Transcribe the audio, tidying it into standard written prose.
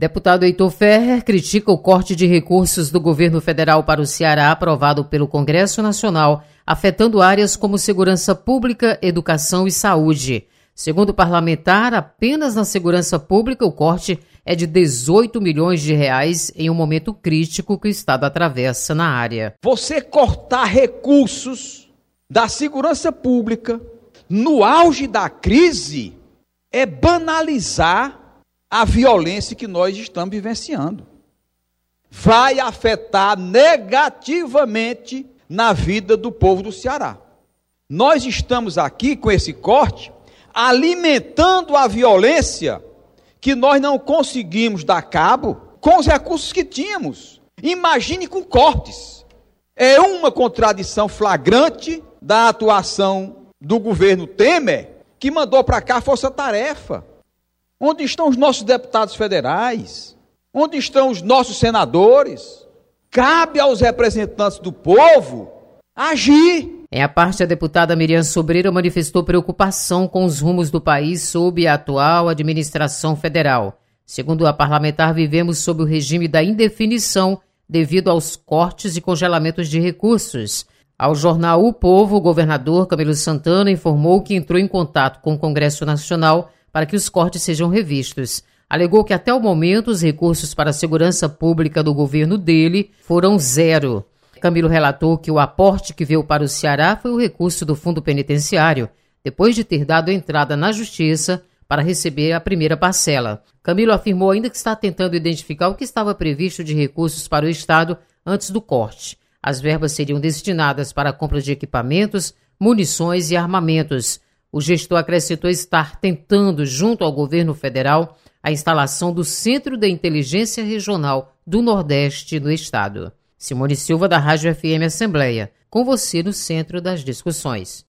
Deputado Heitor Ferrer critica o corte de recursos do governo federal para o Ceará aprovado pelo Congresso Nacional, afetando áreas como segurança pública, educação e saúde. Segundo o parlamentar, apenas na segurança pública o corte é de 18 milhões de reais em um momento crítico que o Estado atravessa na área. Você cortar recursos da segurança pública no auge da crise é banalizar a violência que nós estamos vivenciando. Vai afetar negativamente na vida do povo do Ceará. Nós estamos aqui com esse corte alimentando a violência que nós não conseguimos dar cabo com os recursos que tínhamos. Imagine com cortes. É uma contradição flagrante da atuação do governo Temer, que mandou para cá a força-tarefa. Onde estão os nossos deputados federais? Onde estão os nossos senadores? Cabe aos representantes do povo agir. Em a parte, a deputada Miriam Sobreira manifestou preocupação com os rumos do país sob a atual administração federal. Segundo a parlamentar, vivemos sob o regime da indefinição devido aos cortes e congelamentos de recursos. Ao jornal O Povo, o governador Camilo Santana informou que entrou em contato com o Congresso Nacional para que os cortes sejam revistos. Alegou que até o momento os recursos para a segurança pública do governo dele foram zero. Camilo relatou que o aporte que veio para o Ceará foi o recurso do Fundo Penitenciário, depois de ter dado entrada na Justiça para receber a primeira parcela. Camilo afirmou ainda que está tentando identificar o que estava previsto de recursos para o Estado antes do corte. As verbas seriam destinadas para a compra de equipamentos, munições e armamentos. O gestor acrescentou estar tentando, junto ao governo federal, a instalação do Centro de Inteligência Regional do Nordeste no Estado. Simone Silva, da Rádio FM Assembleia, com você no centro das discussões.